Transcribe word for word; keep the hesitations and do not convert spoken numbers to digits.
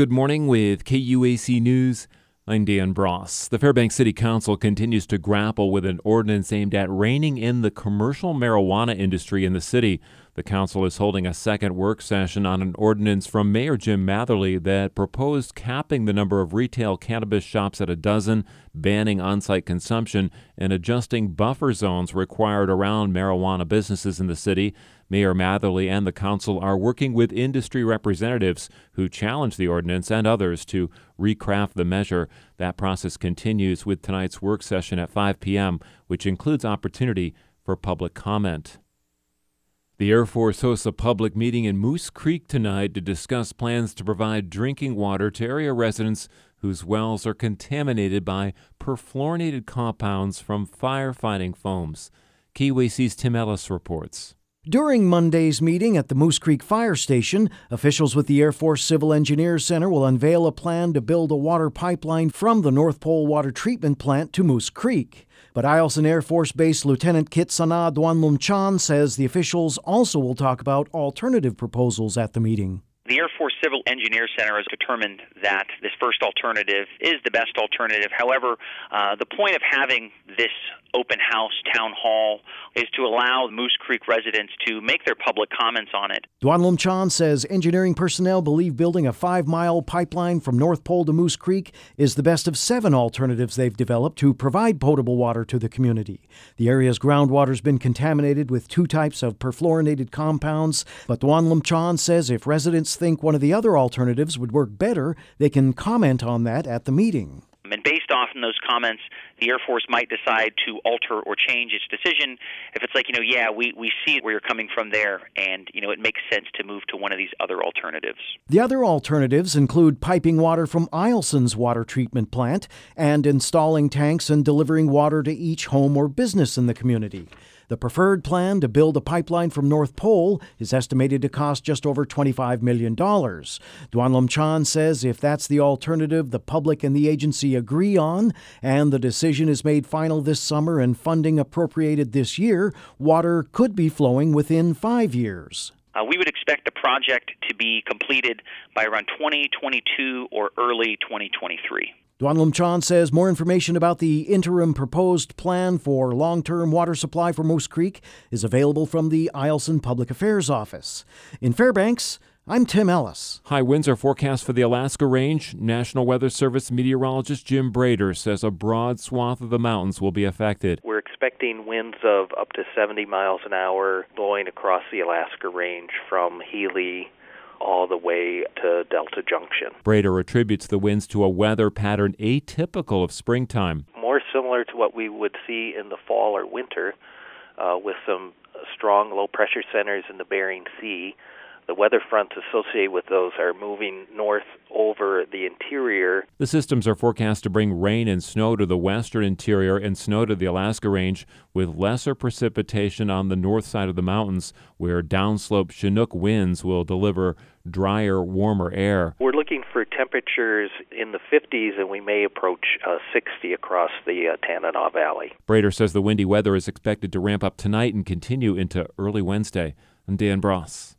Good morning with K U A C News. I'm Dan Bross. The Fairbanks City Council continues to grapple with an ordinance aimed at reining in the commercial marijuana industry in the city. The council is holding a second work session on an ordinance from Mayor Jim Matherly that proposed capping the number of retail cannabis shops at a dozen, banning on-site consumption, and adjusting buffer zones required around marijuana businesses in the city. Mayor Matherly and the council are working with industry representatives who challenge the ordinance and others to recraft the measure. That process continues with tonight's work session at five p.m., which includes opportunity for public comment. The Air Force hosts a public meeting in Moose Creek tonight to discuss plans to provide drinking water to area residents whose wells are contaminated by perfluorinated compounds from firefighting foams. K U A C's Tim Ellis reports. During Monday's meeting at the Moose Creek Fire Station, officials with the Air Force Civil Engineers Center will unveil a plan to build a water pipeline from the North Pole Water Treatment Plant to Moose Creek. But Eielson Air Force Base Lieutenant Kit Sana Duanlum-Chan says the officials also will talk about alternative proposals at the meeting. The Air Force Civil Engineers Center has determined that this first alternative is the best alternative. However, uh, the point of having this open house town hall is to allow Moose Creek residents to make their public comments on it. Duanlum-Chan says engineering personnel believe building a five-mile pipeline from North Pole to Moose Creek is the best of seven alternatives they've developed to provide potable water to the community. The area's groundwater's been contaminated with two types of perfluorinated compounds, but Duanlum-Chan says if residents think one of the other alternatives would work better, they can comment on that at the meeting. And based off on those comments, the Air Force might decide to alter or change its decision. If it's like, you know, yeah, we, we see where you're coming from there, and, you know, it makes sense to move to one of these other alternatives. The other alternatives include piping water from Eielson's water treatment plant and installing tanks and delivering water to each home or business in the community. The preferred plan to build a pipeline from North Pole is estimated to cost just over twenty-five million dollars. Duanlum-Chan says if that's the alternative the public and the agency agree on, and the decision is made final this summer and funding appropriated this year, water could be flowing within five years. Uh, we would expect the project to be completed by around twenty twenty-two or early twenty twenty-three. Duanlum-Chan says more information about the interim proposed plan for long-term water supply for Moose Creek is available from the Eielson Public Affairs Office. In Fairbanks, I'm Tim Ellis. High winds are forecast for the Alaska Range. National Weather Service meteorologist Jim Brader says a broad swath of the mountains will be affected. We're expecting winds of up to seventy miles an hour blowing across the Alaska Range from Healy all the way to Delta Junction. Brader attributes the winds to a weather pattern atypical of springtime. More similar to what we would see in the fall or winter, uh, with some strong low-pressure centers in the Bering Sea. The weather fronts associated with those are moving north over the interior. The systems are forecast to bring rain and snow to the western interior and snow to the Alaska Range, with lesser precipitation on the north side of the mountains, where downslope Chinook winds will deliver drier, warmer air. We're looking for temperatures in the fifties, and we may approach uh, sixty across the uh, Tanana Valley. Brader says the windy weather is expected to ramp up tonight and continue into early Wednesday. I'm Dan Bross.